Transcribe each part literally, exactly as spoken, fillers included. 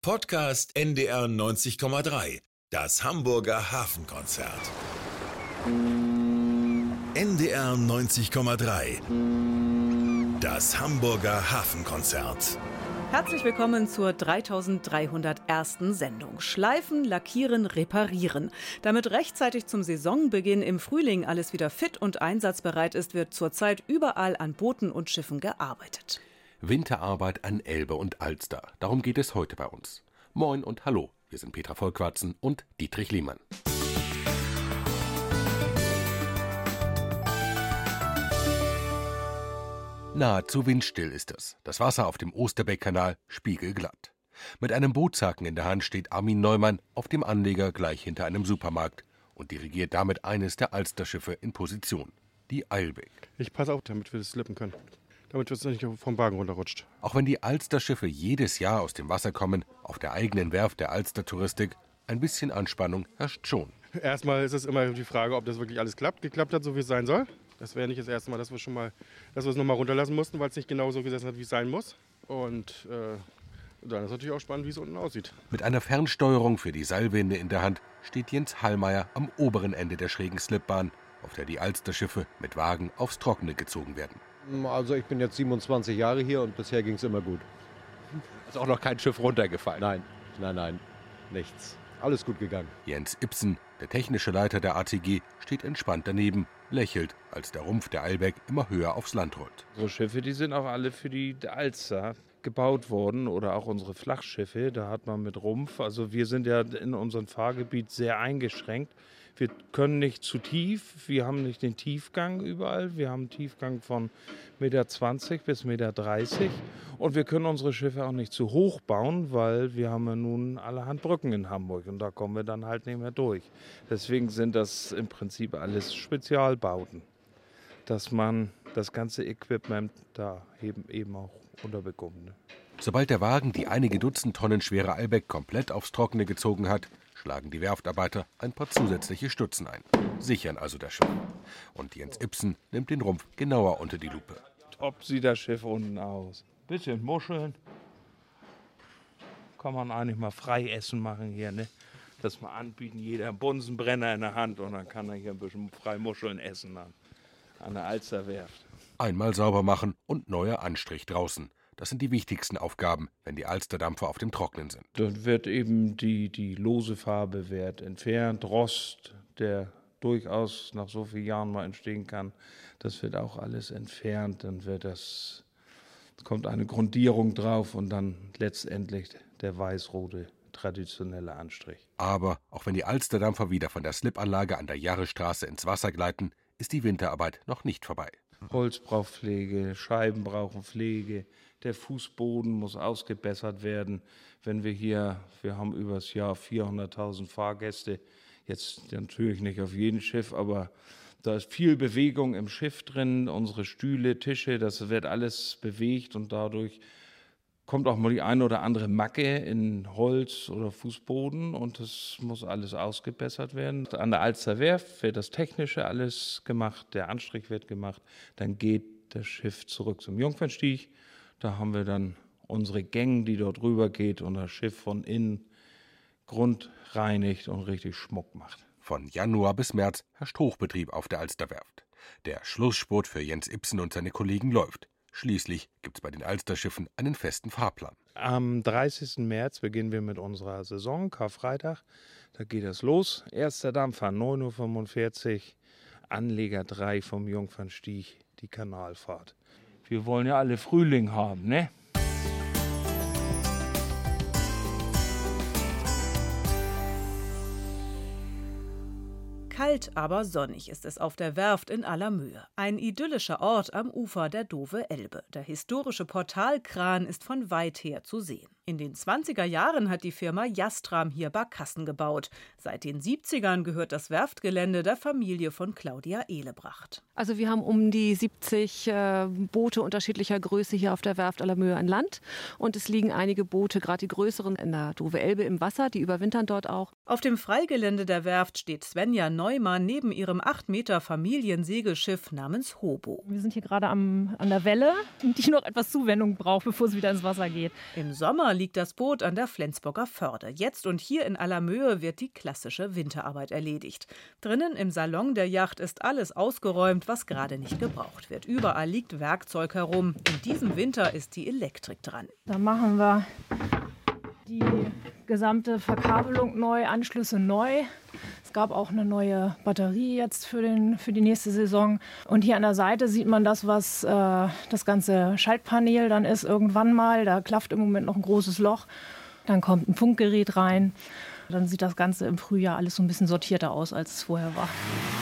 Podcast N D R neunzig Komma drei. Das Hamburger Hafenkonzert. N D R neunzig Komma drei. Das Hamburger Hafenkonzert. Herzlich willkommen zur dreitausenddreihundertersten Sendung. Schleifen, lackieren, reparieren. Damit rechtzeitig zum Saisonbeginn im Frühling alles wieder fit und einsatzbereit ist, wird zurzeit überall an Booten und Schiffen gearbeitet. Winterarbeit an Elbe und Alster. Darum geht es heute bei uns. Moin und hallo, wir sind Petra Volkwarzen und Dietrich Lehmann. Nahezu windstill ist es. Das Wasser auf dem Osterbeck-Kanal spiegelglatt. Mit einem Bootshaken in der Hand steht Armin Neumann auf dem Anleger gleich hinter einem Supermarkt und dirigiert damit eines der Alsterschiffe in Position, die Eilbek. Ich passe auf, damit wir das slippen können. Damit es nicht vom Wagen runterrutscht. Auch wenn die Alsterschiffe jedes Jahr aus dem Wasser kommen, auf der eigenen Werft der Alster-Touristik, ein bisschen Anspannung herrscht schon. Erstmal ist es immer die Frage, ob das wirklich alles klappt, geklappt hat, so wie es sein soll. Das wäre nicht das erste Mal, dass wir schon mal, dass wir es nochmal runterlassen mussten, weil es nicht genau so gesessen hat, wie es sein muss. Und äh, dann ist natürlich auch spannend, wie es unten aussieht. Mit einer Fernsteuerung für die Seilwinde in der Hand steht Jens Hallmeier am oberen Ende der schrägen Slipbahn, auf der die Alsterschiffe mit Wagen aufs Trockene gezogen werden. Also ich bin jetzt siebenundzwanzig Jahre hier und bisher ging es immer gut. Ist auch noch kein Schiff runtergefallen? Nein, nein, nein, nichts. Alles gut gegangen. Jens Ibsen, der technische Leiter der A T G, steht entspannt daneben, lächelt, als der Rumpf der Eilbek immer höher aufs Land rollt. Unsere Schiffe, die sind auch alle für die Alster gebaut worden oder auch unsere Flachschiffe, da hat man mit Rumpf, also wir sind ja in unserem Fahrgebiet sehr eingeschränkt. Wir können nicht zu tief, wir haben nicht den Tiefgang überall, wir haben einen Tiefgang von eins Komma zwanzig Meter bis eins Komma dreißig Meter und wir können unsere Schiffe auch nicht zu hoch bauen, weil wir haben ja nun allerhand Brücken in Hamburg und da kommen wir dann halt nicht mehr durch. Deswegen sind das im Prinzip alles Spezialbauten, dass man das ganze Equipment da eben, eben auch unterbekommt. Ne? Sobald der Wagen die einige Dutzend Tonnen schwere Eilbek komplett aufs Trockene gezogen hat, schlagen die Werftarbeiter ein paar zusätzliche Stutzen ein, sichern also das Schiff. Und Jens Ibsen nimmt den Rumpf genauer unter die Lupe. Top sieht das Schiff unten aus. Bisschen Muscheln. Kann man eigentlich mal Freiessen machen hier, ne? Das mal anbieten, jeder einen Bunsenbrenner in der Hand und dann kann er hier ein bisschen frei Muscheln essen an, an der Alsterwerft. Einmal sauber machen und neuer Anstrich draußen. Das sind die wichtigsten Aufgaben, wenn die Alsterdampfer auf dem Trocknen sind. Dann wird eben die, die lose Farbe wird entfernt, Rost, der durchaus nach so vielen Jahren mal entstehen kann, das wird auch alles entfernt. Dann wird das, kommt eine Grundierung drauf und dann letztendlich der weiß-rote traditionelle Anstrich. Aber auch wenn die Alsterdampfer wieder von der Slipanlage an der Jarrestraße ins Wasser gleiten, ist die Winterarbeit noch nicht vorbei. Holz braucht Pflege, Scheiben brauchen Pflege, der Fußboden muss ausgebessert werden. Wenn wir hier, wir haben übers Jahr vierhunderttausend Fahrgäste, jetzt natürlich nicht auf jedem Schiff, aber da ist viel Bewegung im Schiff drin, unsere Stühle, Tische, das wird alles bewegt und dadurch kommt auch mal die eine oder andere Macke in Holz oder Fußboden und das muss alles ausgebessert werden. An der Alsterwerft wird das Technische alles gemacht, der Anstrich wird gemacht, dann geht das Schiff zurück zum Jungfernstieg. Da haben wir dann unsere Gänge, die dort rüber geht und das Schiff von innen grundreinigt und richtig Schmuck macht. Von Januar bis März herrscht Hochbetrieb auf der Alsterwerft. Der Schlussspurt für Jens Ibsen und seine Kollegen läuft. Schließlich gibt es bei den Alsterschiffen einen festen Fahrplan. Am dreißigsten März beginnen wir mit unserer Saison, Karfreitag. Da geht es los. Erster Dampfer, neun Uhr fünfundvierzig, Anleger drei vom Jungfernstieg, die Kanalfahrt. Wir wollen ja alle Frühling haben, ne? Kalt, aber sonnig ist es auf der Werft in aller Mühe. Ein idyllischer Ort am Ufer der Dove Elbe. Der historische Portalkran ist von weit her zu sehen. In den zwanziger Jahren hat die Firma Jastram hier Barkassen gebaut. Seit den siebzigern gehört das Werftgelände der Familie von Claudia Ehlebracht. Also wir haben um die siebzig äh, Boote unterschiedlicher Größe hier auf der Werft aller Mühe an Land. Und es liegen einige Boote, gerade die größeren, in der Dove Elbe im Wasser. Die überwintern dort auch. Auf dem Freigelände der Werft steht Svenja Neumann neben ihrem acht Meter Familiensegelschiff namens Hobo. Wir sind hier gerade am, an der Welle, die noch etwas Zuwendung braucht, bevor es wieder ins Wasser geht. Im Sommer Sommer liegt das Boot an der Flensburger Förde. Jetzt und hier in Allermöhe wird die klassische Winterarbeit erledigt. Drinnen im Salon der Yacht ist alles ausgeräumt, was gerade nicht gebraucht wird. Überall liegt Werkzeug herum. In diesem Winter ist die Elektrik dran. Da machen wir die gesamte Verkabelung neu, Anschlüsse neu. Es gab auch eine neue Batterie jetzt für, den, für die nächste Saison. Und hier an der Seite sieht man das, was äh, das ganze Schaltpanel dann ist irgendwann mal. Da klafft im Moment noch ein großes Loch. Dann kommt ein Funkgerät rein. Dann sieht das Ganze im Frühjahr alles so ein bisschen sortierter aus, als es vorher war.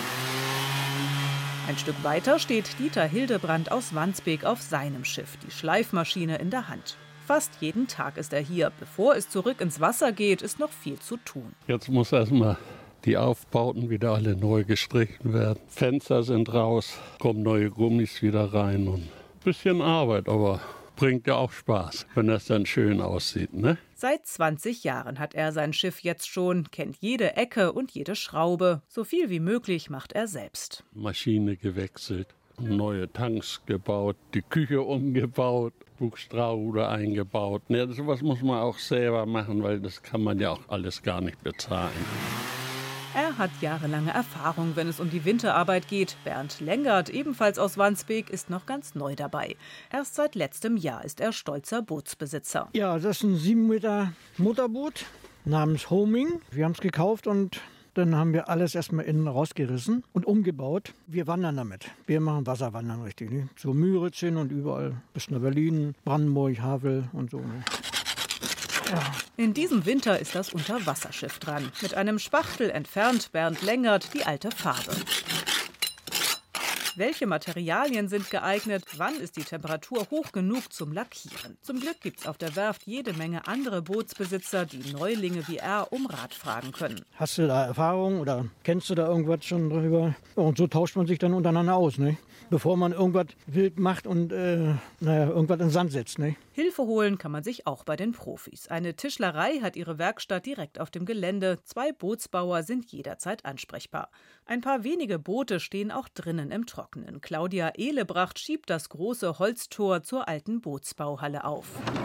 Ein Stück weiter steht Dieter Hildebrand aus Wandsbek auf seinem Schiff, die Schleifmaschine in der Hand. Fast jeden Tag ist er hier. Bevor es zurück ins Wasser geht, ist noch viel zu tun. Jetzt muss erstmal die Aufbauten wieder alle neu gestrichen werden. Fenster sind raus, kommen neue Gummis wieder rein und ein bisschen Arbeit, aber bringt ja auch Spaß, wenn das dann schön aussieht, ne? Seit zwanzig Jahren hat er sein Schiff jetzt schon, kennt jede Ecke und jede Schraube. So viel wie möglich macht er selbst. Maschine gewechselt, neue Tanks gebaut, die Küche umgebaut, Bugstrahlruder eingebaut. Ja, sowas muss man auch selber machen, weil das kann man ja auch alles gar nicht bezahlen. Er hat jahrelange Erfahrung, wenn es um die Winterarbeit geht. Bernd Lengert, ebenfalls aus Wandsbek, ist noch ganz neu dabei. Erst seit letztem Jahr ist er stolzer Bootsbesitzer. Ja, das ist ein sieben Meter Motorboot namens Homing. Wir haben es gekauft und dann haben wir alles erstmal innen rausgerissen und umgebaut. Wir wandern damit. Wir machen Wasserwandern richtig. Ne? So Müritz hin und überall. Bis nach Berlin, Brandenburg, Havel und so. Ne? Ja. In diesem Winter ist das Unterwasserschiff dran. Mit einem Spachtel entfernt Bernd Lengert die alte Farbe. Welche Materialien sind geeignet? Wann ist die Temperatur hoch genug zum Lackieren? Zum Glück gibt es auf der Werft jede Menge andere Bootsbesitzer, die Neulinge wie er um Rat fragen können. Hast du da Erfahrung oder kennst du da irgendwas schon drüber? Und so tauscht man sich dann untereinander aus, ne? Bevor man irgendwas wild macht und äh, naja, irgendwas in den Sand setzt. Ne? Hilfe holen kann man sich auch bei den Profis. Eine Tischlerei hat ihre Werkstatt direkt auf dem Gelände. Zwei Bootsbauer sind jederzeit ansprechbar. Ein paar wenige Boote stehen auch drinnen im Trockenen. Claudia Ehlebracht schiebt das große Holztor zur alten Bootsbauhalle auf.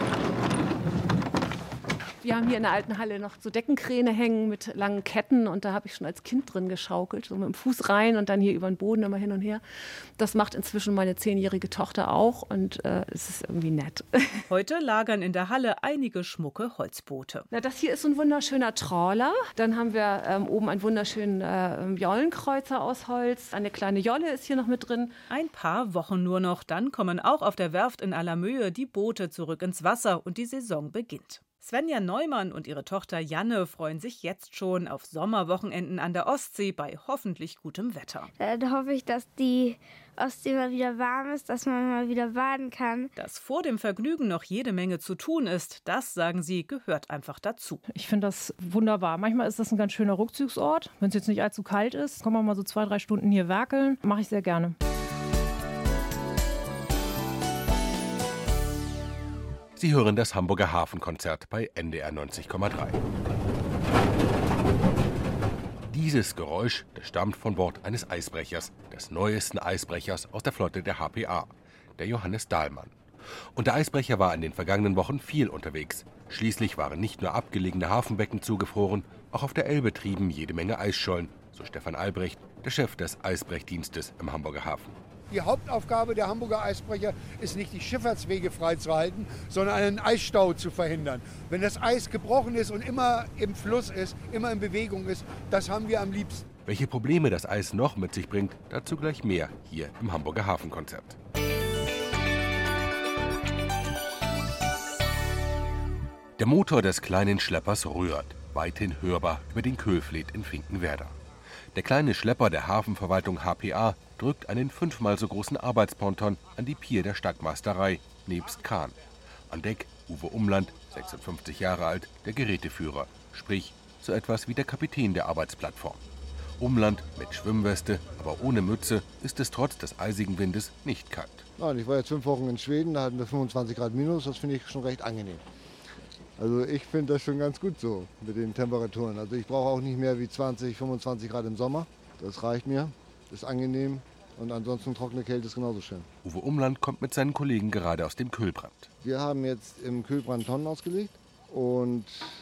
Wir haben hier in der alten Halle noch so Deckenkräne hängen mit langen Ketten und da habe ich schon als Kind drin geschaukelt, so mit dem Fuß rein und dann hier über den Boden immer hin und her. Das macht inzwischen meine zehnjährige Tochter auch und äh, es ist irgendwie nett. Heute lagern in der Halle einige schmucke Holzboote. Na, das hier ist so ein wunderschöner Trawler. Dann haben wir ähm, oben einen wunderschönen äh, Jollenkreuzer aus Holz. Eine kleine Jolle ist hier noch mit drin. Ein paar Wochen nur noch, dann kommen auch auf der Werft in Allermöhe die Boote zurück ins Wasser und die Saison beginnt. Svenja Neumann und ihre Tochter Janne freuen sich jetzt schon auf Sommerwochenenden an der Ostsee bei hoffentlich gutem Wetter. Da hoffe ich, dass die Ostsee mal wieder warm ist, dass man mal wieder baden kann. Dass vor dem Vergnügen noch jede Menge zu tun ist, das, sagen sie, gehört einfach dazu. Ich finde das wunderbar. Manchmal ist das ein ganz schöner Rückzugsort. Wenn es jetzt nicht allzu kalt ist, kann man mal so zwei, drei Stunden hier werkeln. Mache ich sehr gerne. Sie hören das Hamburger Hafenkonzert bei N D R neunzig Komma drei. Dieses Geräusch, das stammt von Bord eines Eisbrechers, des neuesten Eisbrechers aus der Flotte der H P A, der Johannes Dahlmann. Und der Eisbrecher war in den vergangenen Wochen viel unterwegs. Schließlich waren nicht nur abgelegene Hafenbecken zugefroren, auch auf der Elbe trieben jede Menge Eisschollen, so Stefan Albrecht, der Chef des Eisbrechdienstes im Hamburger Hafen. Die Hauptaufgabe der Hamburger Eisbrecher ist nicht, die Schifffahrtswege freizuhalten, sondern einen Eisstau zu verhindern. Wenn das Eis gebrochen ist und immer im Fluss ist, immer in Bewegung ist, das haben wir am liebsten. Welche Probleme das Eis noch mit sich bringt, dazu gleich mehr hier im Hamburger Hafenkonzert. Der Motor des kleinen Schleppers rührt, weithin hörbar über den Köhlfleet in Finkenwerder. Der kleine Schlepper der Hafenverwaltung H P A drückt einen fünfmal so großen Arbeitsponton an die Pier der Stadtmeisterei, nebst Kahn. An Deck Uwe Umland, sechsundfünfzig Jahre alt, der Geräteführer, sprich so etwas wie der Kapitän der Arbeitsplattform. Umland mit Schwimmweste, aber ohne Mütze, ist es trotz des eisigen Windes nicht kalt. Nein, ich war jetzt fünf Wochen in Schweden, da hatten wir fünfundzwanzig Grad minus, das finde ich schon recht angenehm. Also ich finde das schon ganz gut so mit den Temperaturen. Also ich brauche auch nicht mehr wie zwanzig, fünfundzwanzig Grad im Sommer. Das reicht mir, ist angenehm. Und ansonsten trockene Kälte ist genauso schön. Uwe Umland kommt mit seinen Kollegen gerade aus dem Kühlbrand. Wir haben jetzt im Kühlbrand Tonnen ausgelegt und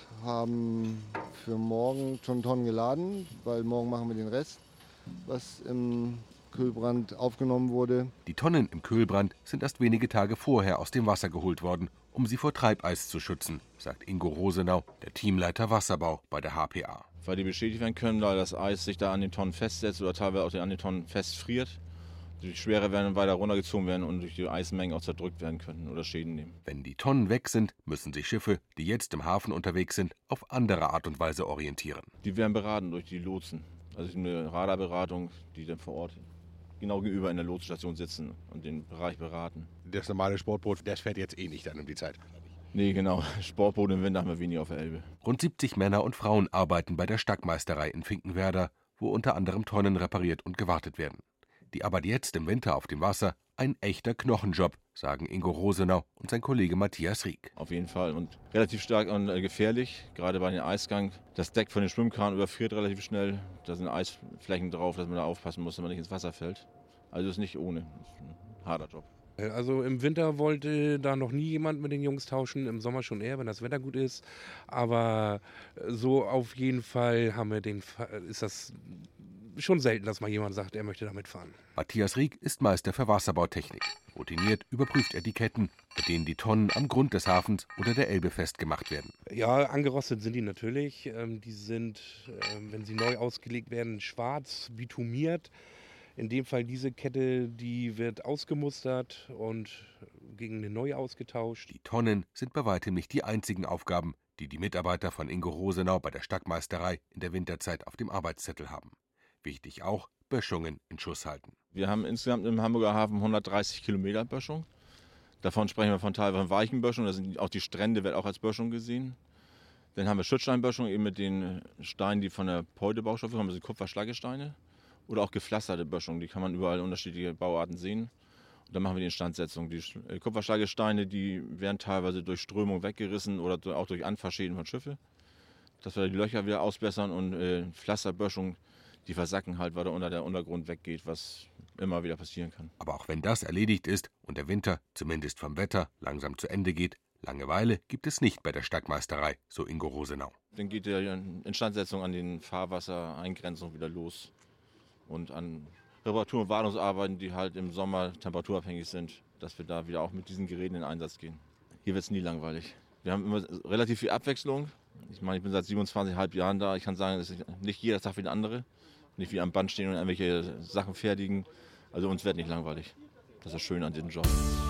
haben für morgen schon Tonnen geladen, weil morgen machen wir den Rest, was im Kühlbrand aufgenommen wurde. Die Tonnen im Kühlbrand sind erst wenige Tage vorher aus dem Wasser geholt worden, um sie vor Treibeis zu schützen, sagt Ingo Rosenau, der Teamleiter Wasserbau bei der H P A. Weil die beschädigt werden können, weil das Eis sich da an den Tonnen festsetzt oder teilweise auch an den Tonnen festfriert. Die Schwere werden weiter runtergezogen werden und durch die Eismengen auch zerdrückt werden können oder Schäden nehmen. Wenn die Tonnen weg sind, müssen sich Schiffe, die jetzt im Hafen unterwegs sind, auf andere Art und Weise orientieren. Die werden beraten durch die Lotsen. Also eine Radarberatung, die dann vor Ort genau gegenüber in der Lotsstation sitzen und den Bereich beraten. Das normale Sportboot, das fährt jetzt eh nicht dann um die Zeit. Nee, genau. Sportboot im Winter haben wir weniger auf der Elbe. Rund siebzig Männer und Frauen arbeiten bei der Stackmeisterei in Finkenwerder, wo unter anderem Tonnen repariert und gewartet werden. Die Arbeit jetzt im Winter auf dem Wasser, ein echter Knochenjob, sagen Ingo Rosenau und sein Kollege Matthias Rieck. Auf jeden Fall und relativ stark und gefährlich, gerade bei dem Eisgang. Das Deck von den Schwimmkran überfriert relativ schnell. Da sind Eisflächen drauf, dass man da aufpassen muss, dass man nicht ins Wasser fällt. Also ist nicht ohne, das ist ein harter Job. Also im Winter wollte da noch nie jemand mit den Jungs tauschen, im Sommer schon eher, wenn das Wetter gut ist. Aber so auf jeden Fall haben wir den, ist das schon selten, dass mal jemand sagt, er möchte damit fahren. Matthias Rieck ist Meister für Wasserbautechnik. Routiniert überprüft er die Ketten, mit denen die Tonnen am Grund des Hafens oder der Elbe festgemacht werden. Ja, angerostet sind die natürlich. Die sind, wenn sie neu ausgelegt werden, schwarz, bitumiert. In dem Fall diese Kette, die wird ausgemustert und gegen eine neue ausgetauscht. Die Tonnen sind bei weitem nicht die einzigen Aufgaben, die die Mitarbeiter von Ingo Rosenau bei der Stackmeisterei in der Winterzeit auf dem Arbeitszettel haben. Wichtig auch, Böschungen in Schuss halten. Wir haben insgesamt im Hamburger Hafen hundertdreißig Kilometer Böschung. Davon sprechen wir von teilweise weichen Böschungen, das sind auch die Strände, wird auch als Böschung gesehen. Dann haben wir Schutzsteinböschung, eben mit den Steinen, die von der Peude-Baustoffe kommen, das sind Kupferschlagesteinne. Oder auch gepflasterte Böschung, die kann man überall unterschiedliche Bauarten sehen. Und dann machen wir die Instandsetzung. Die Kupferschlagesteine, die werden teilweise durch Strömung weggerissen oder auch durch Anfahrschäden von Schiffen. Dass wir die Löcher wieder ausbessern und äh, Pflasterböschung, die versacken halt, weil da unter der Untergrund weggeht, was immer wieder passieren kann. Aber auch wenn das erledigt ist und der Winter, zumindest vom Wetter, langsam zu Ende geht, Langeweile gibt es nicht bei der Stackmeisterei, so Ingo Rosenau. Dann geht die Instandsetzung an den Fahrwassereingrenzungen wieder los. Und an Reparatur- und Wartungsarbeiten, die halt im Sommer temperaturabhängig sind, dass wir da wieder auch mit diesen Geräten in Einsatz gehen. Hier wird es nie langweilig. Wir haben immer relativ viel Abwechslung. Ich meine, ich bin seit siebenundzwanzig Komma fünf Jahren da. Ich kann sagen, es ist nicht jeder Tag wie der andere. Nicht wie am Band stehen und irgendwelche Sachen fertigen. Also uns wird nicht langweilig. Das ist das Schöne an diesem Job.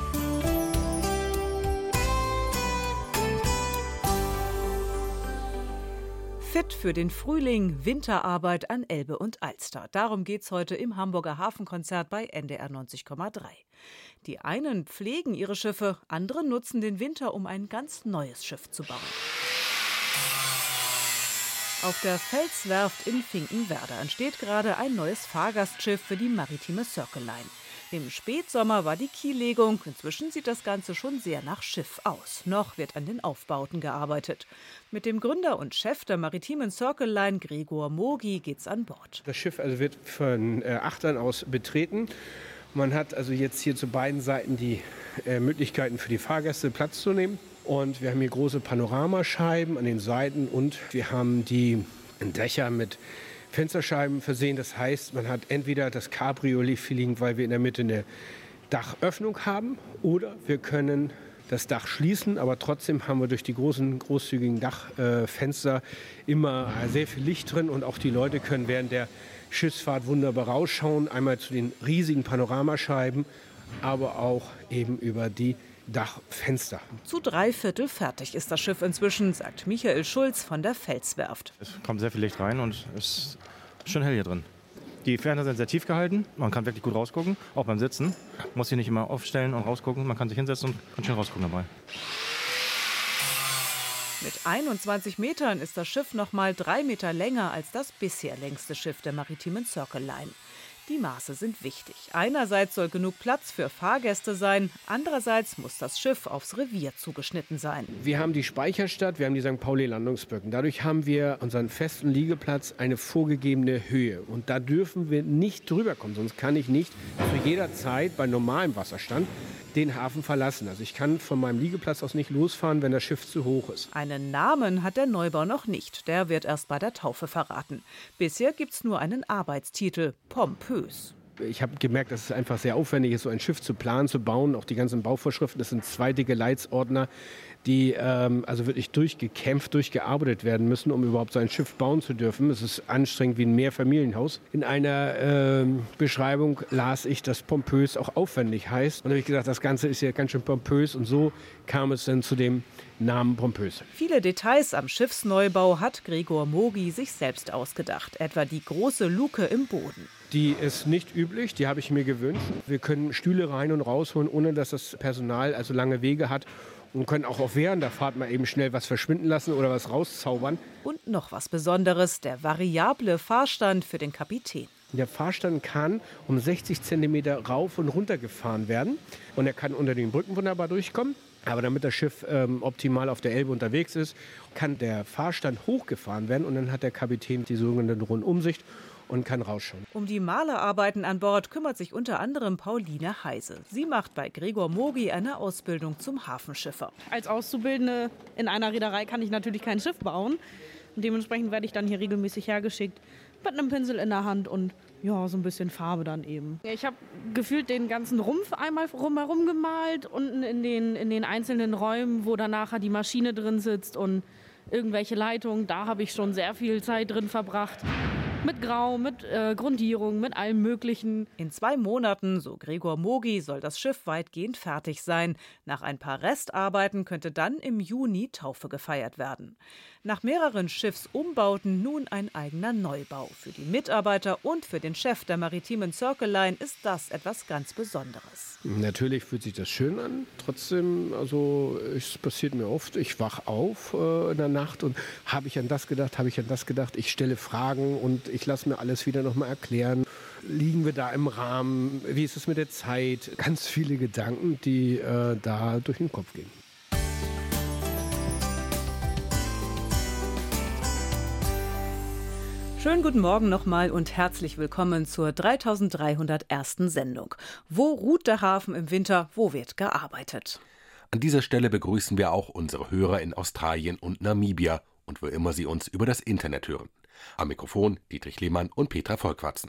Fit für den Frühling, Winterarbeit an Elbe und Alster. Darum geht's heute im Hamburger Hafenkonzert bei N D R neunzig Komma drei. Die einen pflegen ihre Schiffe, andere nutzen den Winter, um ein ganz neues Schiff zu bauen. Auf der Felswerft in Finkenwerder entsteht gerade ein neues Fahrgastschiff für die maritime Circle Line. Im Spätsommer war die Kiellegung. Inzwischen sieht das Ganze schon sehr nach Schiff aus. Noch wird an den Aufbauten gearbeitet. Mit dem Gründer und Chef der maritimen Circle Line, Gregor Mogi, geht's an Bord. Das Schiff also wird von äh, Achtern aus betreten. Man hat also jetzt hier zu beiden Seiten die äh, Möglichkeiten für die Fahrgäste Platz zu nehmen. Und wir haben hier große Panoramascheiben an den Seiten und wir haben die Dächer mit Fensterscheiben versehen. Das heißt, man hat entweder das Cabriolet-Feeling, weil wir in der Mitte eine Dachöffnung haben, oder wir können das Dach schließen, aber trotzdem haben wir durch die großen, großzügigen Dachfenster äh, immer sehr viel Licht drin und auch die Leute können während der Schiffsfahrt wunderbar rausschauen. Einmal zu den riesigen Panoramascheiben, aber auch eben über die Dachfenster. Zu drei Viertel fertig ist das Schiff inzwischen, sagt Michael Schulz von der Felswerft. Es kommt sehr viel Licht rein und es ist schön hell hier drin. Die Fenster sind sehr tief gehalten, man kann wirklich gut rausgucken, auch beim Sitzen. Man muss sich nicht immer aufstellen und rausgucken, man kann sich hinsetzen und kann schön rausgucken dabei. Mit einundzwanzig Metern ist das Schiff noch mal drei Meter länger als das bisher längste Schiff der maritimen Circle Line. Die Maße sind wichtig. Einerseits soll genug Platz für Fahrgäste sein, andererseits muss das Schiff aufs Revier zugeschnitten sein. Wir haben die Speicherstadt, wir haben die Sankt Pauli-Landungsbrücken. Dadurch haben wir unseren festen Liegeplatz eine vorgegebene Höhe. Und da dürfen wir nicht drüber kommen, sonst kann ich nicht zu jeder Zeit bei normalem Wasserstand den Hafen verlassen. Also ich kann von meinem Liegeplatz aus nicht losfahren, wenn das Schiff zu hoch ist. Einen Namen hat der Neubau noch nicht. Der wird erst bei der Taufe verraten. Bisher gibt's nur einen Arbeitstitel: pompös. Ich habe gemerkt, dass es einfach sehr aufwendig ist, so ein Schiff zu planen, zu bauen. Auch die ganzen Bauvorschriften, das sind zwei dicke Leitsordner, die ähm, also wirklich durchgekämpft, durchgearbeitet werden müssen, um überhaupt so ein Schiff bauen zu dürfen. Es ist anstrengend wie ein Mehrfamilienhaus. In einer ähm, Beschreibung las ich, dass pompös auch aufwendig heißt. Und da habe ich gedacht, das Ganze ist ja ganz schön pompös. Und so kam es dann zu dem Namen pompös. Viele Details am Schiffsneubau hat Gregor Mogi sich selbst ausgedacht. Etwa die große Luke im Boden. Die ist nicht üblich, die habe ich mir gewünscht. Wir können Stühle rein und rausholen, ohne dass das Personal also lange Wege hat. Und können auch auf während der Fahrt mal eben schnell was verschwinden lassen oder was rauszaubern. Und noch was Besonderes, der variable Fahrstand für den Kapitän. Der Fahrstand kann um sechzig Zentimeter rauf und runter gefahren werden. Und er kann unter den Brücken wunderbar durchkommen. Aber damit das Schiff ähm, optimal auf der Elbe unterwegs ist, kann der Fahrstand hochgefahren werden. Und dann hat der Kapitän die sogenannte Rundumsicht und kann rausschauen. Um die Malerarbeiten an Bord kümmert sich unter anderem Pauline Heise. Sie macht bei Gregor Mogi eine Ausbildung zum Hafenschiffer. Als Auszubildende in einer Reederei kann ich natürlich kein Schiff bauen. Und dementsprechend werde ich dann hier regelmäßig hergeschickt mit einem Pinsel in der Hand und ja, so ein bisschen Farbe dann eben. Ich habe gefühlt den ganzen Rumpf einmal rumherum gemalt, unten in den, in den einzelnen Räumen, wo dann nachher die Maschine drin sitzt und irgendwelche Leitungen. Da habe ich schon sehr viel Zeit drin verbracht. Mit Grau, mit äh, Grundierung, mit allem Möglichen. In zwei Monaten, so Gregor Mogi, soll das Schiff weitgehend fertig sein. Nach ein paar Restarbeiten könnte dann im Juni Taufe gefeiert werden. Nach mehreren Schiffsumbauten nun ein eigener Neubau. Für die Mitarbeiter und für den Chef der maritimen Circle Line ist das etwas ganz Besonderes. Natürlich fühlt sich das schön an. Trotzdem, also es passiert mir oft, ich wach auf äh, in der Nacht und habe ich an das gedacht, habe ich an das gedacht. Ich stelle Fragen und ich lasse mir alles wieder noch mal erklären. Liegen wir da im Rahmen? Wie ist es mit der Zeit? Ganz viele Gedanken, die äh, da durch den Kopf gehen. Schönen guten Morgen nochmal und herzlich willkommen zur dreitausenddreihundertersten Sendung. Wo ruht der Hafen im Winter? Wo wird gearbeitet? An dieser Stelle begrüßen wir auch unsere Hörer in Australien und Namibia und wo immer sie uns über das Internet hören. Am Mikrofon Dietrich Lehmann und Petra Volkwartzen.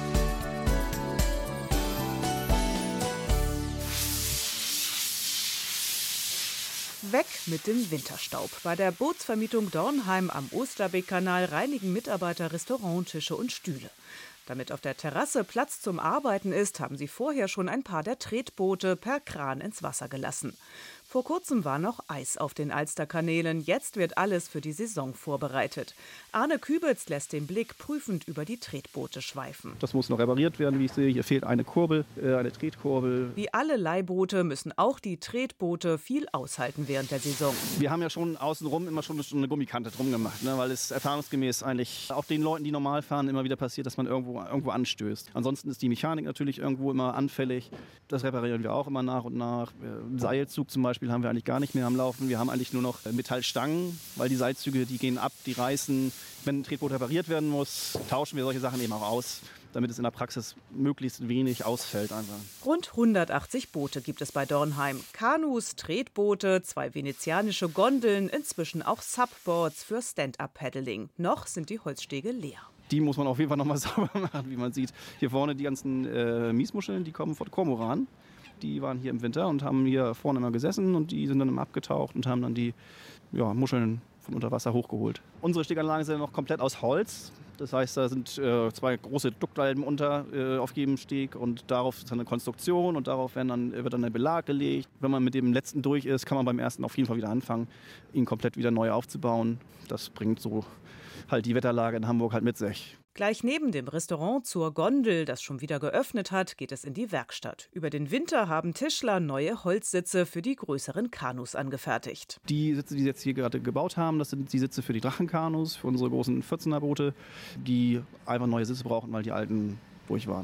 Weg mit dem Winterstaub. Bei der Bootsvermietung Dornheim am Osterbeek-Kanal reinigen Mitarbeiter Restauranttische und Stühle. Damit auf der Terrasse Platz zum Arbeiten ist, haben sie vorher schon ein paar der Tretboote per Kran ins Wasser gelassen. Vor kurzem war noch Eis auf den Alsterkanälen. Jetzt wird alles für die Saison vorbereitet. Arne Kübitz lässt den Blick prüfend über die Tretboote schweifen. Das muss noch repariert werden, wie ich sehe. Hier fehlt eine Kurbel, äh, eine Tretkurbel. Wie alle Leihboote müssen auch die Tretboote viel aushalten während der Saison. Wir haben ja schon außenrum immer schon eine Gummikante drum gemacht, ne, weil es erfahrungsgemäß eigentlich auch den Leuten, die normal fahren, immer wieder passiert, dass man irgendwo, irgendwo anstößt. Ansonsten ist die Mechanik natürlich irgendwo immer anfällig. Das reparieren wir auch immer nach und nach. Äh, Seilzug zum Beispiel haben wir eigentlich gar nicht mehr am Laufen. Wir haben eigentlich nur noch Metallstangen, weil die Seilzüge, die gehen ab, die reißen. Wenn ein Tretboot repariert werden muss, tauschen wir solche Sachen eben auch aus, damit es in der Praxis möglichst wenig ausfällt einfach. Rund hundertachtzig Boote gibt es bei Dornheim. Kanus, Tretboote, zwei venezianische Gondeln, inzwischen auch Subboards für Stand-Up-Paddling. Noch sind die Holzstege leer. Die muss man auf jeden Fall nochmal sauber machen, wie man sieht. Hier vorne die ganzen äh, Miesmuscheln, die kommen von Kormoran. Die waren hier im Winter und haben hier vorne immer gesessen und die sind dann immer abgetaucht und haben dann die ja, Muscheln von unter Wasser hochgeholt. Unsere Steganlagen sind noch komplett aus Holz. Das heißt, da sind äh, zwei große Duckdalben unter äh, auf jedem Steg und darauf ist dann eine Konstruktion und darauf werden dann, wird dann der Belag gelegt. Wenn man mit dem letzten durch ist, kann man beim ersten auf jeden Fall wieder anfangen, ihn komplett wieder neu aufzubauen. Das bringt so halt die Wetterlage in Hamburg halt mit sich. Gleich neben dem Restaurant zur Gondel, das schon wieder geöffnet hat, geht es in die Werkstatt. Über den Winter haben Tischler neue Holzsitze für die größeren Kanus angefertigt. Die Sitze, die sie jetzt hier gerade gebaut haben, das sind die Sitze für die Drachenkanus, für unsere großen vierzehner Boote, die einfach neue Sitze brauchen, weil die alten durch waren.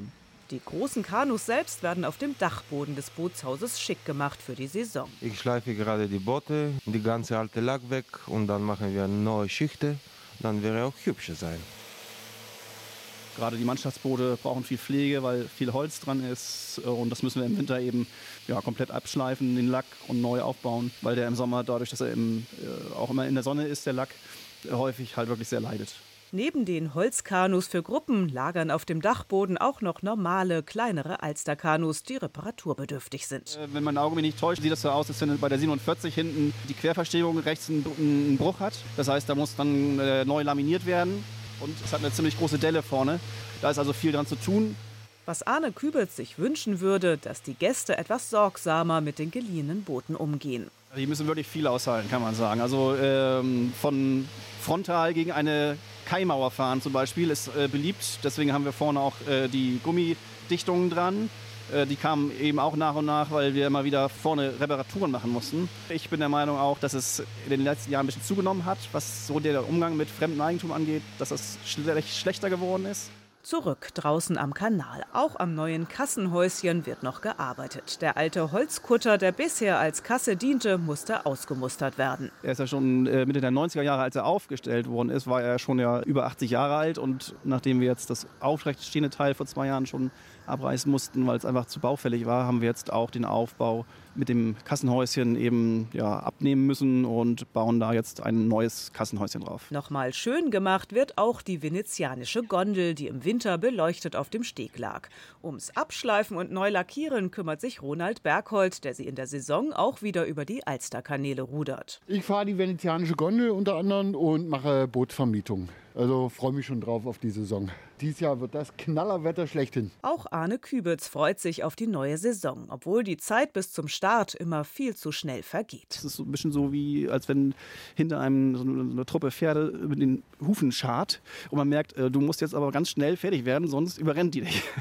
Die großen Kanus selbst werden auf dem Dachboden des Bootshauses schick gemacht für die Saison. Ich schleife gerade die Boote, die ganze alte Lack weg und dann machen wir neue Schichten. Dann wäre auch hübscher sein. Gerade die Mannschaftsboote brauchen viel Pflege, weil viel Holz dran ist. Und das müssen wir im Winter eben ja, komplett abschleifen, den Lack und neu aufbauen, weil der im Sommer, dadurch, dass er im, äh, auch immer in der Sonne ist, der Lack, äh, häufig halt wirklich sehr leidet. Neben den Holzkanus für Gruppen lagern auf dem Dachboden auch noch normale, kleinere Alsterkanus, die reparaturbedürftig sind. Äh, wenn mein Auge mich nicht täuscht, sieht das so aus, als wenn bei der siebenundvierzig hinten die Querverstrebung rechts einen, einen Bruch hat. Das heißt, da muss dann äh, neu laminiert werden. Und es hat eine ziemlich große Delle vorne. Da ist also viel dran zu tun. Was Arne Kübitz sich wünschen würde, dass die Gäste etwas sorgsamer mit den geliehenen Booten umgehen. Die müssen wirklich viel aushalten, kann man sagen. Also ähm, von frontal gegen eine Kaimauer fahren zum Beispiel ist äh, beliebt. Deswegen haben wir vorne auch äh, die Gummidichtungen dran. Äh, die kamen eben auch nach und nach, weil wir immer wieder vorne Reparaturen machen mussten. Ich bin der Meinung auch, dass es in den letzten Jahren ein bisschen zugenommen hat, was so der Umgang mit fremdem Eigentum angeht, dass das schlecht, schlechter geworden ist. Zurück draußen am Kanal. Auch am neuen Kassenhäuschen wird noch gearbeitet. Der alte Holzkutter, der bisher als Kasse diente, musste ausgemustert werden. Er ist ja schon Mitte der neunziger Jahre, als er aufgestellt worden ist, war er schon ja über achtzig Jahre alt. Und nachdem wir jetzt das aufrechtstehende Teil vor zwei Jahren schon abreißen mussten, weil es einfach zu baufällig war, haben wir jetzt auch den Aufbau mit dem Kassenhäuschen eben ja, abnehmen müssen und bauen da jetzt ein neues Kassenhäuschen drauf. Nochmal schön gemacht wird auch die venezianische Gondel, die im Winter beleuchtet auf dem Steg lag. Ums Abschleifen und Neulackieren kümmert sich Ronald Berghold, der sie in der Saison auch wieder über die Alsterkanäle rudert. Ich fahre die venezianische Gondel unter anderem und mache Bootsvermietung. Also freue mich schon drauf auf die Saison. Dieses Jahr wird das Knallerwetter schlechthin. Auch Arne Kübitz freut sich auf die neue Saison, obwohl die Zeit bis zum Start immer viel zu schnell vergeht. Es ist so ein bisschen so, wie als wenn hinter einem so eine, eine Truppe Pferde mit den Hufen scharrt und man merkt, äh, du musst jetzt aber ganz schnell fertig werden, sonst überrennt die dich.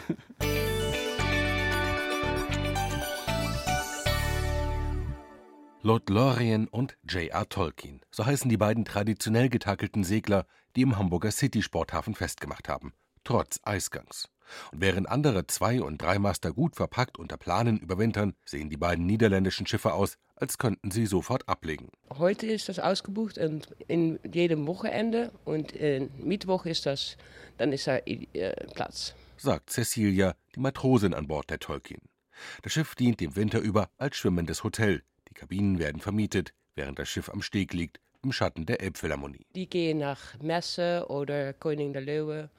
Lord Lorien und J R Tolkien, so heißen die beiden traditionell getackelten Segler, die im Hamburger City-Sporthafen festgemacht haben, trotz Eisgangs. Und während andere Zwei- und Dreimaster gut verpackt unter Planen überwintern, sehen die beiden niederländischen Schiffe aus, als könnten sie sofort ablegen. Heute ist das ausgebucht und in jedem Wochenende und in Mittwoch ist das, dann ist da äh, Platz. Sagt Cecilia, die Matrosin an Bord der Tolkien. Das Schiff dient dem Winter über als schwimmendes Hotel. Die Kabinen werden vermietet, während das Schiff am Steg liegt, im Schatten der Elbphilharmonie. Die gehen nach Messe oder König der Löwe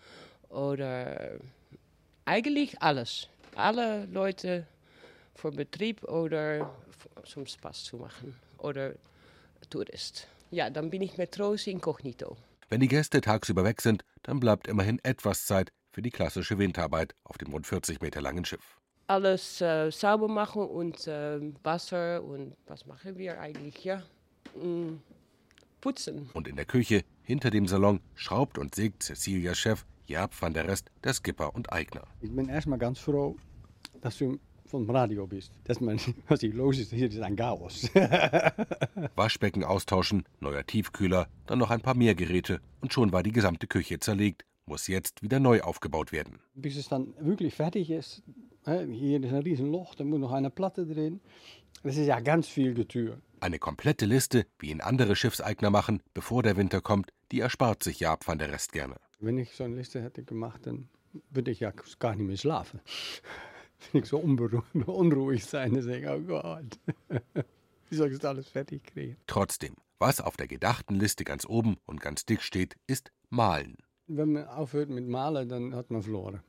oder eigentlich alles. Alle Leute für Betrieb oder zum Spaß zu machen oder Tourist. Ja, dann bin ich Matrose incognito. Wenn die Gäste tagsüber weg sind, dann bleibt immerhin etwas Zeit für die klassische Winterarbeit auf dem rund vierzig Meter langen Schiff. Alles äh, sauber machen und äh, Wasser und was machen wir eigentlich? Ja, mm, putzen. Und in der Küche, hinter dem Salon, schraubt und sägt Cecilias Chef Jaap van der Rest, der Skipper und Eigner. Ich bin erstmal ganz froh, dass du vom Radio bist. Dass man, was hier los ist, hier ist ein Chaos. Waschbecken austauschen, neuer Tiefkühler, dann noch ein paar mehr Geräte und schon war die gesamte Küche zerlegt, muss jetzt wieder neu aufgebaut werden. Bis es dann wirklich fertig ist, hier ist ein riesen Loch, da muss noch eine Platte drin. Das ist ja ganz viel Getür. Eine komplette Liste, wie ihn andere Schiffseigner machen, bevor der Winter kommt, die erspart sich Jaap van der Rest gerne. Wenn ich so eine Liste hätte gemacht, dann würde ich ja gar nicht mehr schlafen. Wenn ich so unruhig sein, dann denke ich, oh Gott, wie soll ich das alles fertig kriegen? Trotzdem, was auf der gedachten Liste ganz oben und ganz dick steht, ist Malen. Wenn man aufhört mit Malen, dann hat man verloren.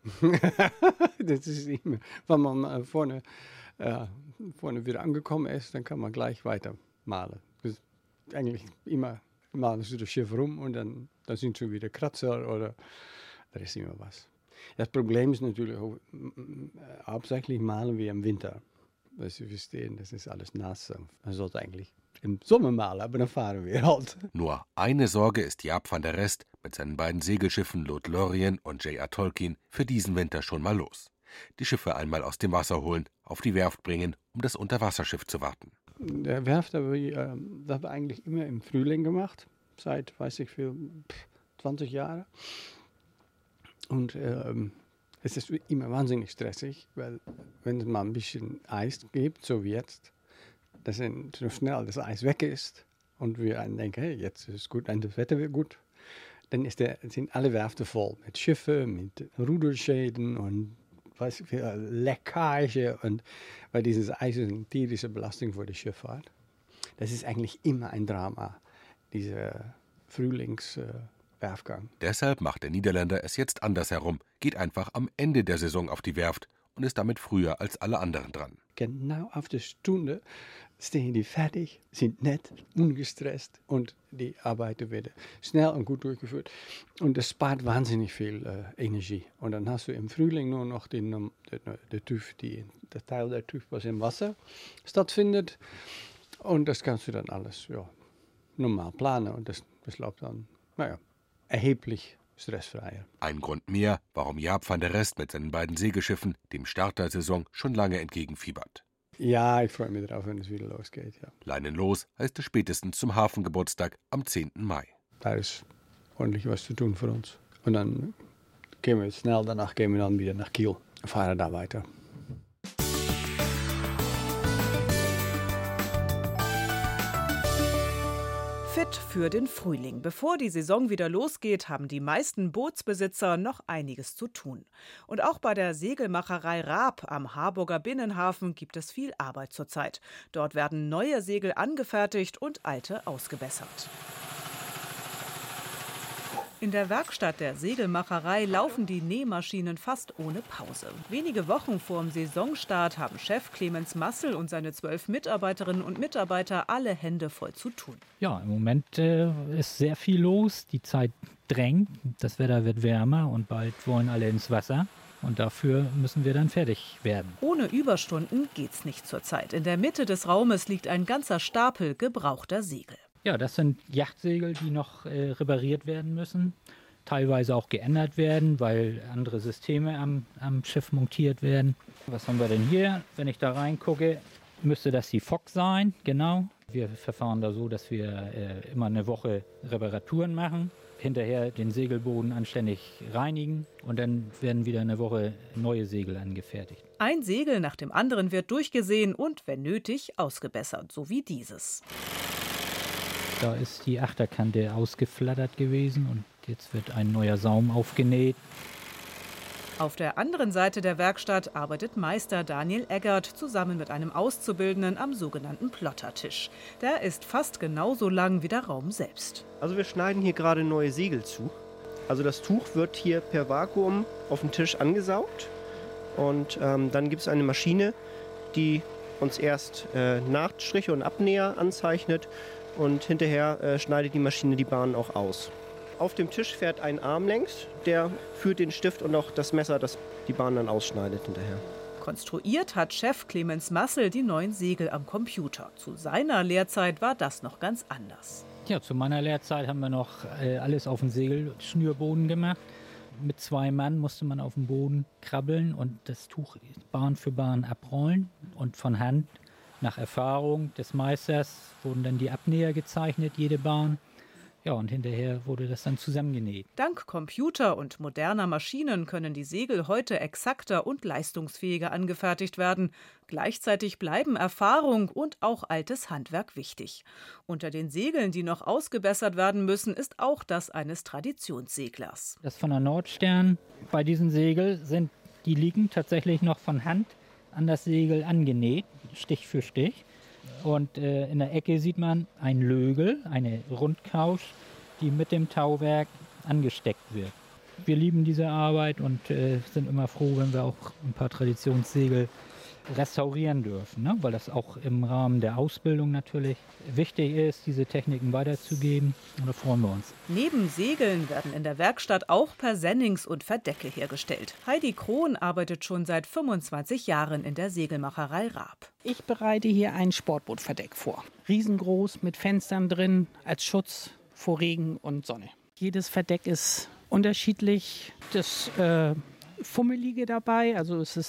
Das ist immer, wenn man vorne, äh, vorne wieder angekommen ist, dann kann man gleich weiter malen. Das ist eigentlich immer malen sie das Schiff rum und dann, dann sind schon wieder Kratzer oder da ist immer was. Das Problem ist natürlich, auch, äh, hauptsächlich malen wir im Winter. Weil Sie verstehen, das ist alles nass. Man sollte eigentlich im Sommer malen, aber dann fahren wir halt. Nur eine Sorge ist Jaap van der Rest mit seinen beiden Segelschiffen Lord Lorien und J R Tolkien für diesen Winter schon mal los. Die Schiffe einmal aus dem Wasser holen, auf die Werft bringen, um das Unterwasserschiff zu warten. Der Werft haben wir, äh, das haben wir eigentlich immer im Frühling gemacht, seit, weiß ich, für zwanzig Jahre. Und äh, Es ist immer wahnsinnig stressig, weil wenn es mal ein bisschen Eis gibt, so wie jetzt, dass dann so schnell das Eis weg ist und wir dann denken, hey, jetzt ist es gut, das Wetter wird gut, dann ist der, sind alle Werften voll mit Schiffen, mit Ruderschäden und was für Leckage. Und weil dieses Eis ist eine tierische Belastung für die Schifffahrt. Das ist eigentlich immer ein Drama, dieser Frühlingswerfgang. Deshalb macht der Niederländer es jetzt andersherum, geht einfach am Ende der Saison auf die Werft und ist damit früher als alle anderen dran. Genau auf die Stunde stehen die fertig, sind nett, ungestresst und die Arbeiten werden schnell und gut durchgeführt. Und das spart wahnsinnig viel äh, Energie. Und dann hast du im Frühling nur noch den, den, den TÜV, die, der Teil der TÜV, was im Wasser stattfindet. Und das kannst du dann alles ja, normal planen. Und das, das läuft dann, naja, erheblich stressfreier. Ein Grund mehr, warum Jaap van der Rest mit seinen beiden Segelschiffen dem Start der Saison schon lange entgegenfiebert. Ja, ich freue mich drauf, wenn es wieder losgeht. Ja. Leinen los heißt es spätestens zum Hafengeburtstag am zehnten Mai. Da ist ordentlich was zu tun für uns. Und dann gehen wir schnell, danach gehen wir dann wieder nach Kiel und fahren da weiter. Fit für den Frühling. Bevor die Saison wieder losgeht, haben die meisten Bootsbesitzer noch einiges zu tun. Und auch bei der Segelmacherei Raab am Harburger Binnenhafen gibt es viel Arbeit zurzeit. Dort werden neue Segel angefertigt und alte ausgebessert. In der Werkstatt der Segelmacherei laufen die Nähmaschinen fast ohne Pause. Wenige Wochen vor dem Saisonstart haben Chef Clemens Massel und seine zwölf Mitarbeiterinnen und Mitarbeiter alle Hände voll zu tun. Ja, im Moment äh, ist sehr viel los. Die Zeit drängt, das Wetter wird wärmer und bald wollen alle ins Wasser. Und dafür müssen wir dann fertig werden. Ohne Überstunden geht's nicht zurzeit. In der Mitte des Raumes liegt ein ganzer Stapel gebrauchter Segel. Ja, das sind Yachtsegel, die noch äh, repariert werden müssen, teilweise auch geändert werden, weil andere Systeme am, am Schiff montiert werden. Was haben wir denn hier? Wenn ich da reingucke, müsste das die Fock sein, genau. Wir verfahren da so, dass wir äh, immer eine Woche Reparaturen machen, hinterher den Segelboden anständig reinigen und dann werden wieder eine Woche neue Segel angefertigt. Ein Segel nach dem anderen wird durchgesehen und, wenn nötig, ausgebessert, so wie dieses. Da ist die Achterkante ausgeflattert gewesen und jetzt wird ein neuer Saum aufgenäht. Auf der anderen Seite der Werkstatt arbeitet Meister Daniel Eggert zusammen mit einem Auszubildenden am sogenannten Plottertisch. Der ist fast genauso lang wie der Raum selbst. Also wir schneiden hier gerade neue Segel zu. Also das Tuch wird hier per Vakuum auf den Tisch angesaugt und ähm, dann gibt es eine Maschine, die uns erst äh, Nachstriche und Abnäher anzeichnet. Und hinterher äh, schneidet die Maschine die Bahn auch aus. Auf dem Tisch fährt ein Arm längs, der führt den Stift und auch das Messer, das die Bahn dann ausschneidet hinterher. Konstruiert hat Chef Clemens Massel die neuen Segel am Computer. Zu seiner Lehrzeit war das noch ganz anders. Ja, zu meiner Lehrzeit haben wir noch äh, alles auf dem Segelschnürboden gemacht. Mit zwei Mann musste man auf dem Boden krabbeln und das Tuch Bahn für Bahn abrollen und von Hand. Nach Erfahrung des Meisters wurden dann die Abnäher gezeichnet, jede Bahn. Ja, und hinterher wurde das dann zusammengenäht. Dank Computer und moderner Maschinen können die Segel heute exakter und leistungsfähiger angefertigt werden. Gleichzeitig bleiben Erfahrung und auch altes Handwerk wichtig. Unter den Segeln, die noch ausgebessert werden müssen, ist auch das eines Traditionsseglers. Das von der Nordstern bei diesen Segeln sind, die liegen tatsächlich noch von Hand an das Segel angenäht, Stich für Stich. Und äh, in der Ecke sieht man ein Lögel, eine Rundkausch, die mit dem Tauwerk angesteckt wird. Wir lieben diese Arbeit und äh, sind immer froh, wenn wir auch ein paar Traditionssegel restaurieren dürfen, ne? Weil das auch im Rahmen der Ausbildung natürlich wichtig ist, diese Techniken weiterzugeben. Und da freuen wir uns. Neben Segeln werden in der Werkstatt auch Persennings und Verdecke hergestellt. Heidi Krohn arbeitet schon seit fünfundzwanzig Jahren in der Segelmacherei Raab. Ich bereite hier ein Sportbootverdeck vor. Riesengroß mit Fenstern drin als Schutz vor Regen und Sonne. Jedes Verdeck ist unterschiedlich. Das äh, Fummelige dabei, also es ist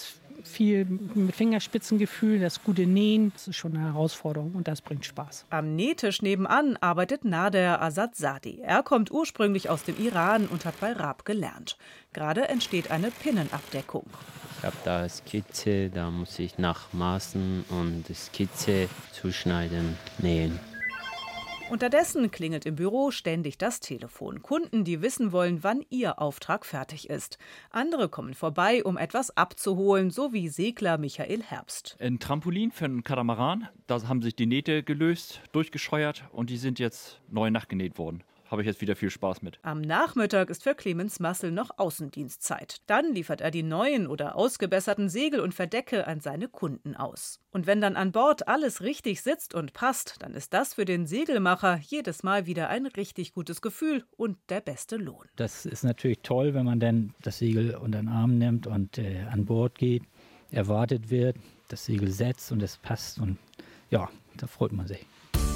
viel mit Fingerspitzengefühl, das gute Nähen, das ist schon eine Herausforderung und das bringt Spaß. Am Nähtisch nebenan arbeitet Nader Asadzadeh. Er kommt ursprünglich aus dem Iran und hat bei Raab gelernt. Gerade entsteht eine Pinnenabdeckung. Ich habe da Skizze, da muss ich nach Maßen und Skizze zuschneiden, nähen. Unterdessen klingelt im Büro ständig das Telefon. Kunden, die wissen wollen, wann ihr Auftrag fertig ist. Andere kommen vorbei, um etwas abzuholen, so wie Segler Michael Herbst. Ein Trampolin für einen Katamaran, da haben sich die Nähte gelöst, durchgescheuert und die sind jetzt neu nachgenäht worden. Habe ich jetzt wieder viel Spaß mit. Am Nachmittag ist für Clemens Massel noch Außendienstzeit. Dann liefert er die neuen oder ausgebesserten Segel und Verdecke an seine Kunden aus. Und wenn dann an Bord alles richtig sitzt und passt, dann ist das für den Segelmacher jedes Mal wieder ein richtig gutes Gefühl und der beste Lohn. Das ist natürlich toll, wenn man dann das Segel unter den Arm nimmt und äh, an Bord geht, erwartet wird, das Segel setzt und es passt und ja, da freut man sich.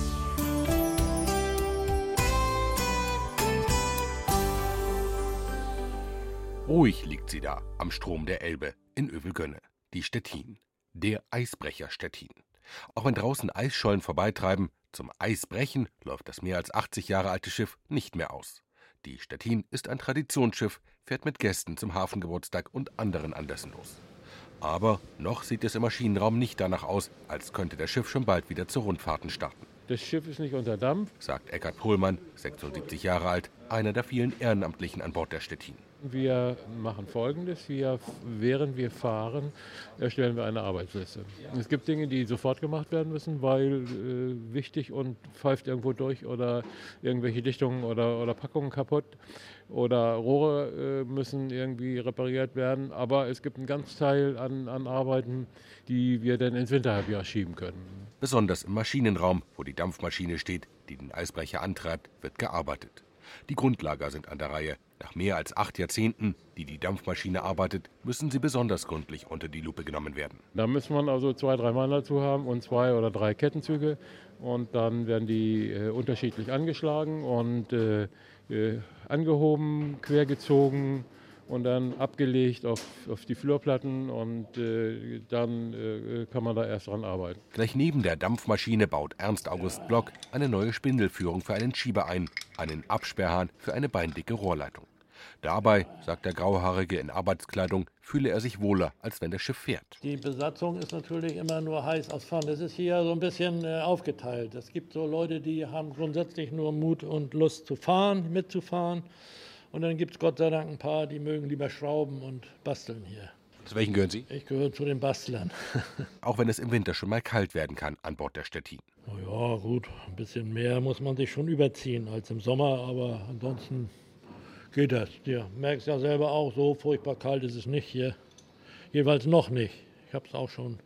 Ruhig liegt sie da am Strom der Elbe in Övelgönne, die Stettin, der Eisbrecher Stettin. Auch wenn draußen Eisschollen vorbeitreiben, zum Eisbrechen läuft das mehr als achtzig Jahre alte Schiff nicht mehr aus. Die Stettin ist ein Traditionsschiff, fährt mit Gästen zum Hafengeburtstag und anderen Anlässen los. Aber noch sieht es im Maschinenraum nicht danach aus, als könnte das Schiff schon bald wieder zu Rundfahrten starten. Das Schiff ist nicht unter Dampf, sagt Eckhard Pohlmann, sechsundsiebzig Jahre alt, einer der vielen Ehrenamtlichen an Bord der Stettin. Wir machen Folgendes, wir, während wir fahren, erstellen wir eine Arbeitsliste. Es gibt Dinge, die sofort gemacht werden müssen, weil äh, wichtig und pfeift irgendwo durch oder irgendwelche Dichtungen oder, oder Packungen kaputt oder Rohre äh, müssen irgendwie repariert werden. Aber es gibt einen ganzen Teil an, an Arbeiten, die wir dann ins Winterhalbjahr schieben können. Besonders im Maschinenraum, wo die Dampfmaschine steht, die den Eisbrecher antreibt, wird gearbeitet. Die Grundlager sind an der Reihe. Nach mehr als acht Jahrzehnten, die die Dampfmaschine arbeitet, müssen sie besonders gründlich unter die Lupe genommen werden. Da muss man also zwei, drei Mann dazu haben und zwei oder drei Kettenzüge. Und dann werden die äh, unterschiedlich angeschlagen und äh, äh, angehoben, quergezogen und dann abgelegt auf, auf die Flurplatten und äh, dann äh, kann man da erst dran arbeiten. Gleich neben der Dampfmaschine baut Ernst August Block eine neue Spindelführung für einen Schieber ein, einen Absperrhahn für eine beindicke Rohrleitung. Dabei, sagt der Grauhaarige in Arbeitskleidung, fühle er sich wohler, als wenn das Schiff fährt. Die Besatzung ist natürlich immer nur heiß aufs Fahren. Das ist hier so ein bisschen äh, aufgeteilt. Es gibt so Leute, die haben grundsätzlich nur Mut und Lust zu fahren, mitzufahren. Und dann gibt es Gott sei Dank ein paar, die mögen lieber schrauben und basteln hier. Zu welchen gehören Sie? Ich gehöre zu den Bastlern. Auch wenn es im Winter schon mal kalt werden kann an Bord der Stettin. Oh ja, gut, ein bisschen mehr muss man sich schon überziehen als im Sommer, aber ansonsten geht das. Ja, merkst ja selber auch, so furchtbar kalt ist es nicht hier. Jeweils noch nicht. Ich habe es auch schon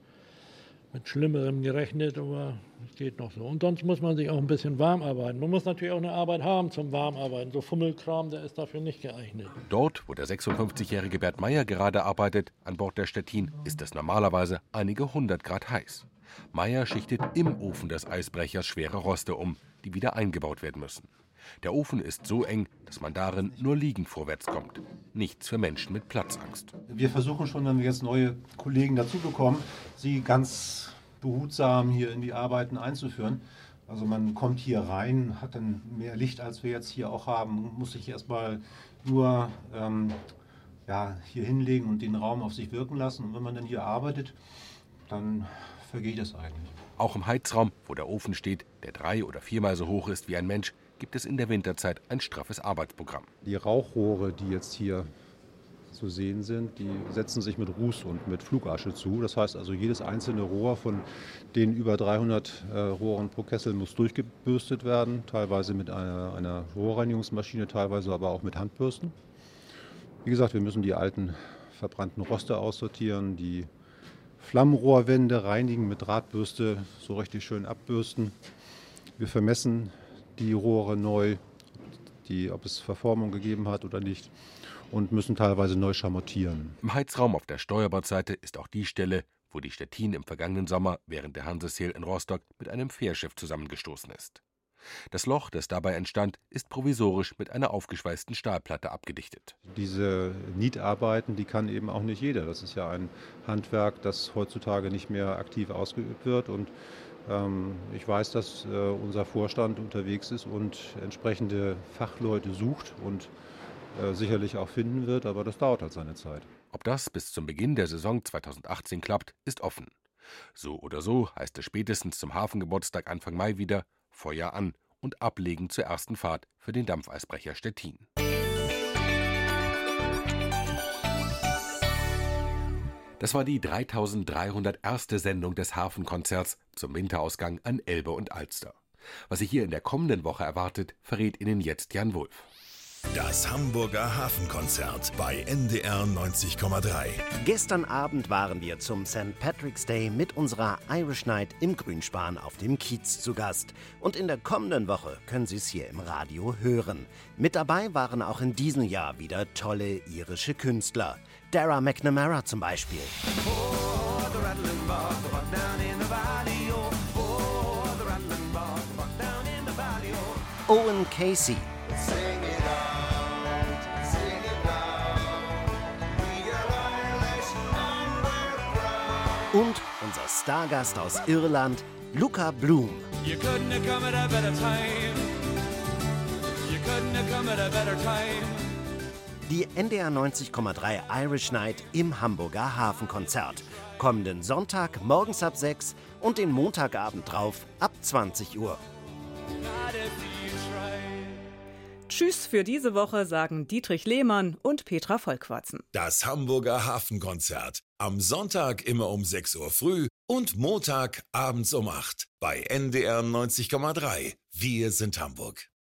mit Schlimmerem gerechnet, aber es geht noch so. Und sonst muss man sich auch ein bisschen warm arbeiten. Man muss natürlich auch eine Arbeit haben zum Warmarbeiten. So Fummelkram, der ist dafür nicht geeignet. Dort, wo der sechsundfünfzigjährige Bert Meyer gerade arbeitet, an Bord der Stettin, ist es normalerweise einige hundert Grad heiß. Meyer schichtet im Ofen des Eisbrechers schwere Roste um, die wieder eingebaut werden müssen. Der Ofen ist so eng, dass man darin nur liegend vorwärts kommt. Nichts für Menschen mit Platzangst. Wir versuchen schon, wenn wir jetzt neue Kollegen dazu bekommen, sie ganz behutsam hier in die Arbeiten einzuführen. Also man kommt hier rein, hat dann mehr Licht, als wir jetzt hier auch haben, muss sich erstmal nur ähm, ja, hier hinlegen und den Raum auf sich wirken lassen. Und wenn man dann hier arbeitet, dann vergeht es eigentlich. Auch im Heizraum, wo der Ofen steht, der drei- oder viermal so hoch ist wie ein Mensch, gibt es in der Winterzeit ein straffes Arbeitsprogramm. Die Rauchrohre, die jetzt hier zu sehen sind, die setzen sich mit Ruß und mit Flugasche zu. Das heißt also, jedes einzelne Rohr von den über dreihundert äh, Rohren pro Kessel muss durchgebürstet werden, teilweise mit einer, einer Rohrreinigungsmaschine, teilweise aber auch mit Handbürsten. Wie gesagt, wir müssen die alten verbrannten Roste aussortieren, die Flammenrohrwände reinigen mit Drahtbürste, so richtig schön abbürsten. Wir vermessen die Rohre neu, die, ob es Verformung gegeben hat oder nicht, und müssen teilweise neu schamottieren. Im Heizraum auf der Steuerbordseite ist auch die Stelle, wo die Stettin im vergangenen Sommer während der Hanse Sail in Rostock mit einem Fährschiff zusammengestoßen ist. Das Loch, das dabei entstand, ist provisorisch mit einer aufgeschweißten Stahlplatte abgedichtet. Diese Nietarbeiten, die kann eben auch nicht jeder. Das ist ja ein Handwerk, das heutzutage nicht mehr aktiv ausgeübt wird. Und ähm, ich weiß, dass äh, unser Vorstand unterwegs ist und entsprechende Fachleute sucht und äh, sicherlich auch finden wird, aber das dauert halt seine Zeit. Ob das bis zum Beginn der Saison zweitausendachtzehn klappt, ist offen. So oder so heißt es spätestens zum Hafengeburtstag Anfang Mai wieder Feuer an und ablegen zur ersten Fahrt für den Dampfeisbrecher Stettin. Das war die dreitausenddreihunderterste Sendung des Hafenkonzerts zum Winterausgang an Elbe und Alster. Was sich hier in der kommenden Woche erwartet, verrät Ihnen jetzt Jan Wulff. Das Hamburger Hafenkonzert bei N D R neunzig Komma drei. Gestern Abend waren wir zum Sankt Patrick's Day mit unserer Irish Night im Grünspan auf dem Kiez zu Gast. Und in der kommenden Woche können Sie es hier im Radio hören. Mit dabei waren auch in diesem Jahr wieder tolle irische Künstler. Dara McNamara zum Beispiel. Owen Casey. Und unser Stargast aus Irland, Luca Bloom. You couldn't have come at a better time. You couldn't have come at a better time. Die N D R neunzig Komma drei Irish Night im Hamburger Hafenkonzert. Kommenden Sonntag morgens ab sechs und den Montagabend drauf ab zwanzig Uhr. Tschüss für diese Woche sagen Dietrich Lehmann und Petra Vollquatzen. Das Hamburger Hafenkonzert. Am Sonntag immer um sechs Uhr früh und Montag abends um acht. Bei N D R neunzig Komma drei. Wir sind Hamburg.